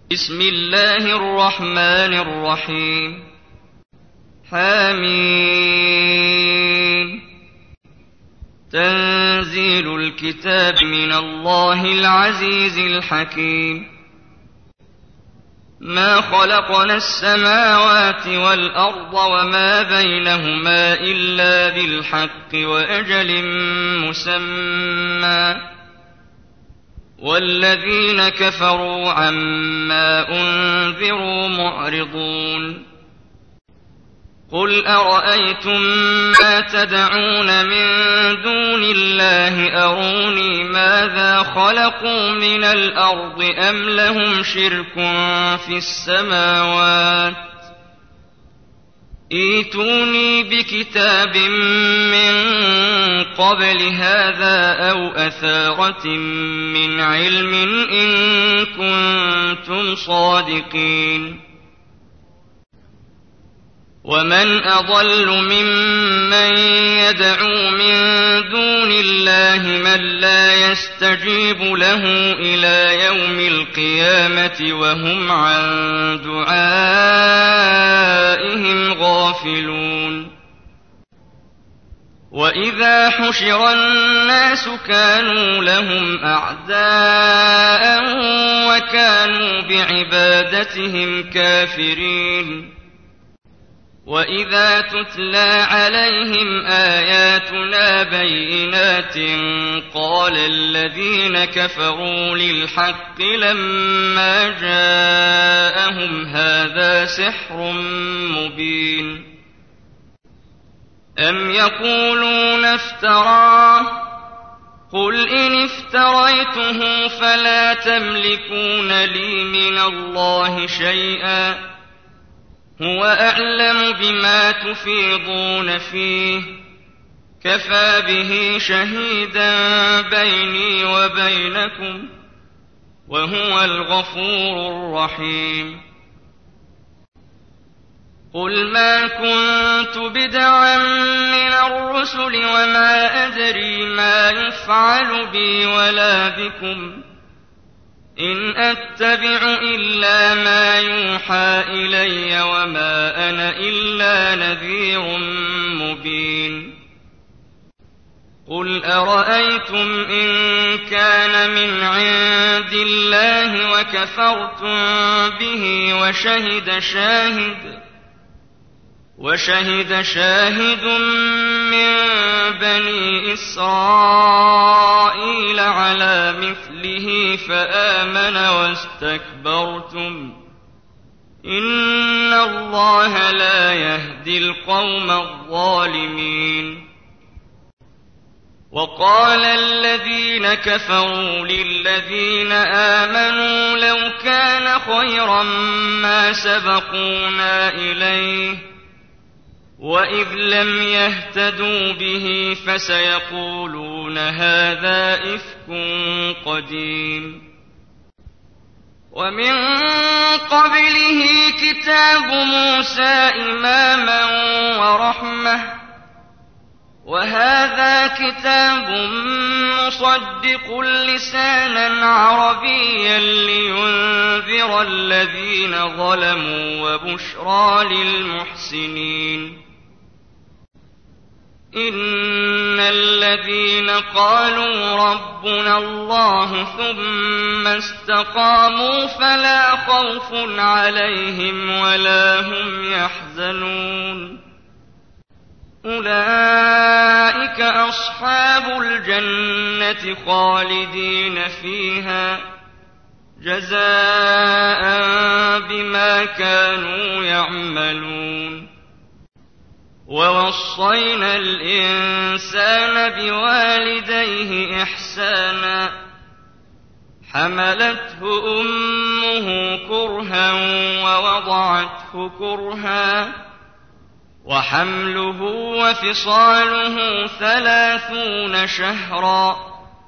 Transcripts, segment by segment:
بسم الله الرحمن الرحيم حميم تنزيل الكتاب من الله العزيز الحكيم ما خلقنا السماوات والأرض وما بينهما إلا بالحق وأجل مسمى والذين كفروا عما أنذروا معرضون قل أرأيتم ما تدعون من دون الله أروني ماذا خلقوا من الأرض أم لهم شرك في السماوات ائتوني بكتاب من قبل هذا أو أثارة من علم إن كنتم صادقين ومن أضل ممن يدعو من دون الله من لا يستجيب له إلى يوم القيامة وهم عن دعائهم غافلون وإذا حشر الناس كانوا لهم أعداء وكانوا بعبادتهم كافرين وإذا تتلى عليهم آياتنا بينات قال الذين كفروا للحق لما جاءهم هذا سحر مبين أم يقولون افتراه قل إن افتريته فلا تملكون لي من الله شيئا هو أعلم بما تفيضون فيه كفى به شهيدا بيني وبينكم وهو الغفور الرحيم قل ما كنت بدعا من الرسل وما أدري ما يفعل بي ولا بكم إن أتبع إلا ما يوحى إلي وما أنا إلا نذير مبين قل أرأيتم إن كان من عند الله وكفرتم به وشهد شاهد من بني إسرائيل على مثله فآمن واستكبرتم إن الله لا يهدي القوم الظالمين وقال الذين كفروا للذين آمنوا لو كان خيرا ما سبقونا إليه وإذ لم يهتدوا به فسيقولون هذا إفك قديم ومن قبله كتاب موسى إماما ورحمة وهذا كتاب مصدق لسانا عربيا لينذر الذين ظلموا وبشرى للمحسنين إن الذين قالوا ربنا الله ثم استقاموا فلا خوف عليهم ولا هم يحزنون أولئك أصحاب الجنة خالدين فيها جزاء بما كانوا يعملون ووصينا الإنسان بوالديه إحسانا حملته أمه كرها ووضعته كرها وحمله وفصاله 30 شهرا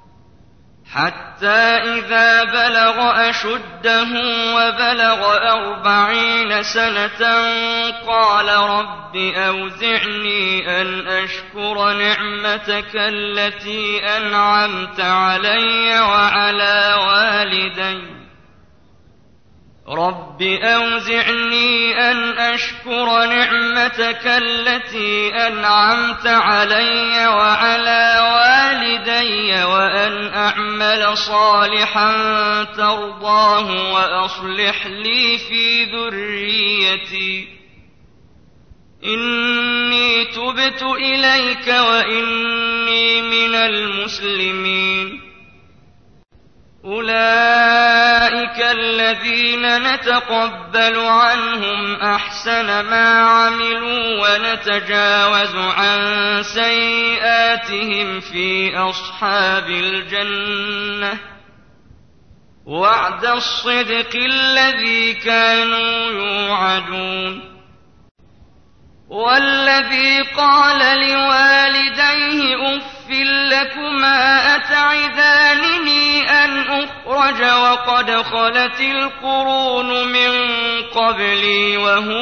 حتى إذا بلغ أشده وبلغ 40 سنة قال رب أوزعني أن أشكر نعمتك التي أنعمت علي وعلى والدي رب أوزعني أن أشكر نعمتك التي أنعمت علي وعلى والدي وأن أعمل صالحا ترضاه وأصلح لي في ذريتي إني تبت إليك وإني من المسلمين أولئك الذين نتقبل عنهم أحسن ما عملوا ونتجاوز عن سيئاتهم في أصحاب الجنة وعد الصدق الذي كانوا يوعدون والذي قال لوالديه أف لكما أتعدانني أن أخرج وقد خلت القرون من قبلي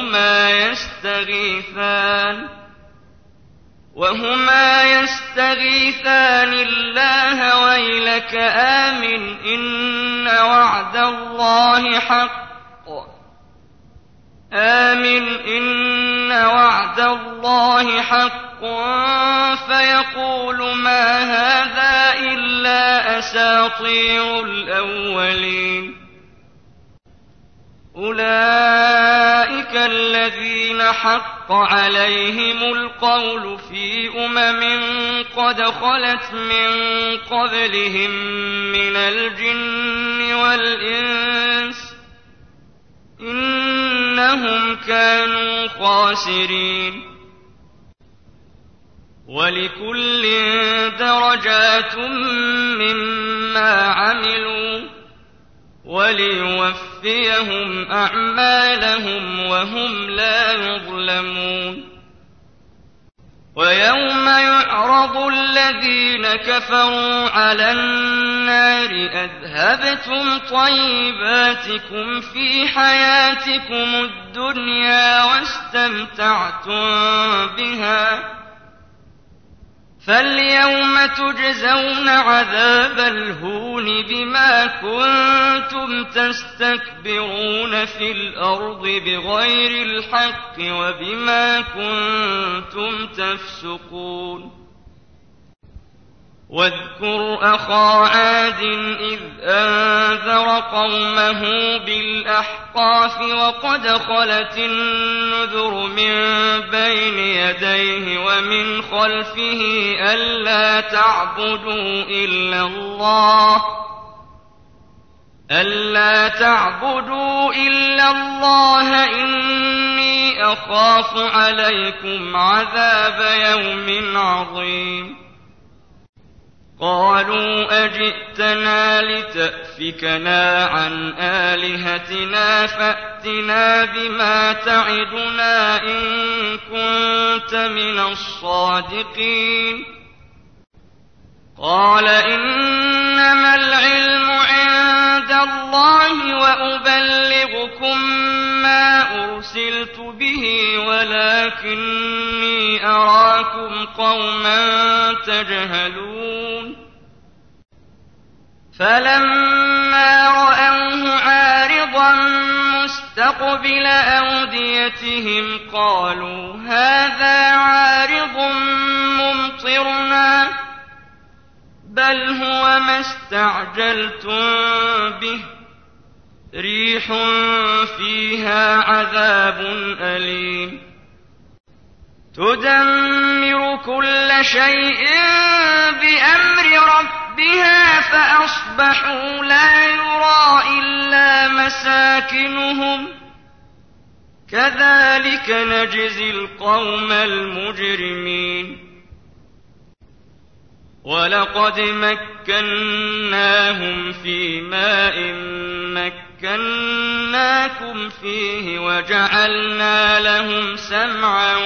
وهما يستغيثان الله ويلك آمن إن وعد الله حق فيقول ما هذا إلا أساطير الأولين أولئك الذين حق عليهم القول في قد خلت من قبلهم من الجن والإنس إنهم كانوا خاسرين ولكل درجات مما عملوا وليوفيهم أعمالهم وهم لا يظلمون ويوم يعرض الذين كفروا على النار أذهبتم طيباتكم في حياتكم الدنيا واستمتعتم بها فاليوم تجزون عذاب الهون بما كنتم تستكبرون في الأرض بغير الحق وبما كنتم تفسقون واذكر أخا عاد إذ أنذر قومه بالأحقاف وقد خلت النذر من بين يديه ومن خلفه ألا تعبدوا إلا الله إني أخاف عليكم عذاب يوم عظيم قالوا أجئتنا لتأفكنا عن آلهتنا فأتنا بما تعدنا إن كنت من الصادقين قال إنما العلم عند الله وأبلغكم ما أرسلت به ولكني أراكم قوما تجهلون فلما رأوه عارضا مستقبل أوديتهم قالوا هذا عارض ممطرنا بل هو ما استعجلتم به ريح فيها عذاب أليم تدمر كل شيء بأمر ربها فأصبحوا لا يرى إلا مساكنهم كذلك نجزي القوم المجرمين ولقد مكناهم في ماء مكناكم فيه وجعلنا لهم سمعا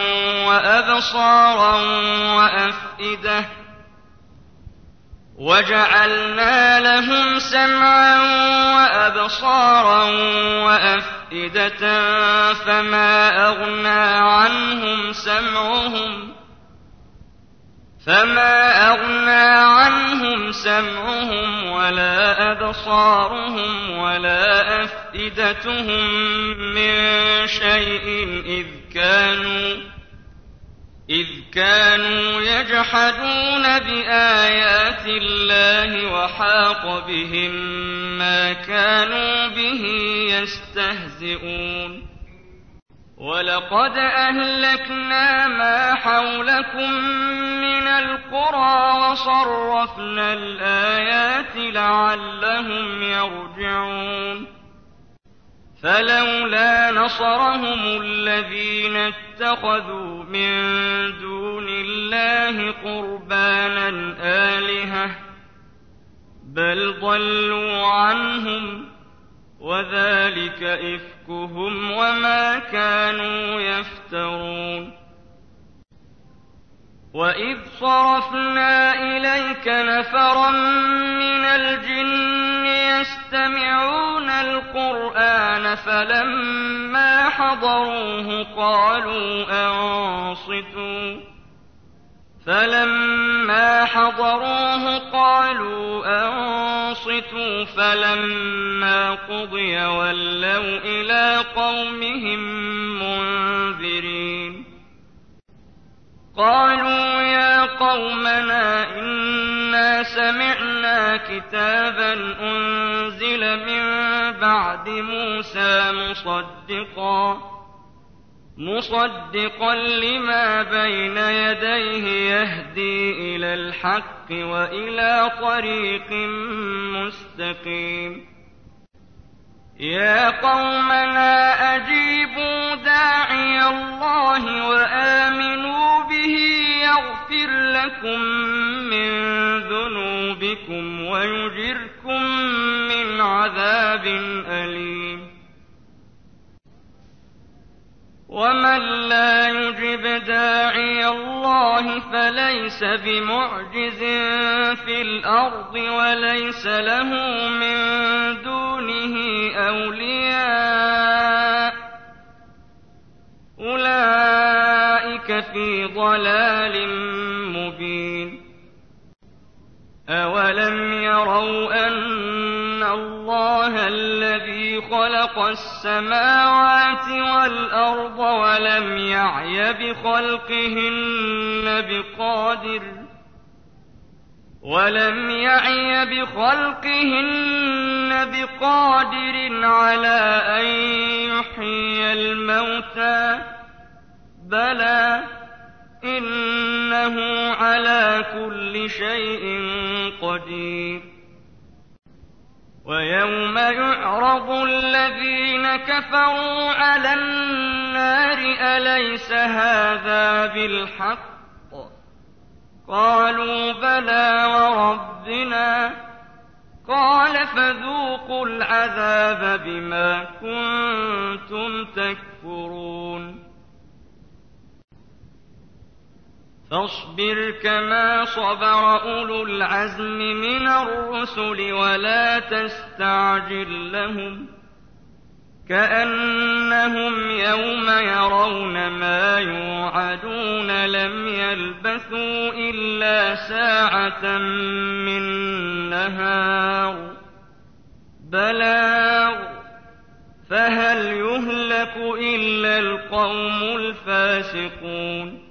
وأبصارا وأفئدة فما أغنى عنهم لهم سمعهم ولا أبصارهم ولا أفئدتهم من شيء إذ كانوا يجحدون بآيات الله وحاق بهم ما كانوا به يستهزئون ولقد أهلكنا ما حولكم من القرى وصرفنا الآيات لعلهم يرجعون فلولا نصرهم الذين اتخذوا من دون الله قربانا آلهة بل ضلوا عنهم وذلك إفكهم وما كانوا يفترون وإذ صرفنا إليك نفرا من الجن يستمعون القرآن فلما حضروه قالوا أنصتوا فلما قضي ولوا إلى قومهم منذرين قالوا يا قومنا إنا سمعنا كتابا أنزل من بعد موسى مصدقا لما بين يديه يهدي إلى الحق وإلى طريق مستقيم يا قومنا أجيبوا داعي الله وآمنوا به يغفر لكم من ذنوبكم ويجركم من عذاب أليم ومن لا يجب داعي الله فليس بمعجز في الأرض وليس له من دونه أولياء أولئك في ضلال مبين أولم يروا أن الله الذي خلق السماوات والأرض ولم يعي بخلقهن بقادر على أن يحيي الموتى بلى إنه على كل شيء قدير ويوم يعرض الذين كفروا على النار أليس هذا بالحق قالوا بلى وربنا قال فذوقوا العذاب بما كنتم تكفرون فاصبر كما صبر أولو العزم من الرسل ولا تستعجل لهم كأنهم يوم يرون ما يوعدون لم يلبثوا إلا ساعة من نهار بلاغ فهل يهلك إلا القوم الفاسقون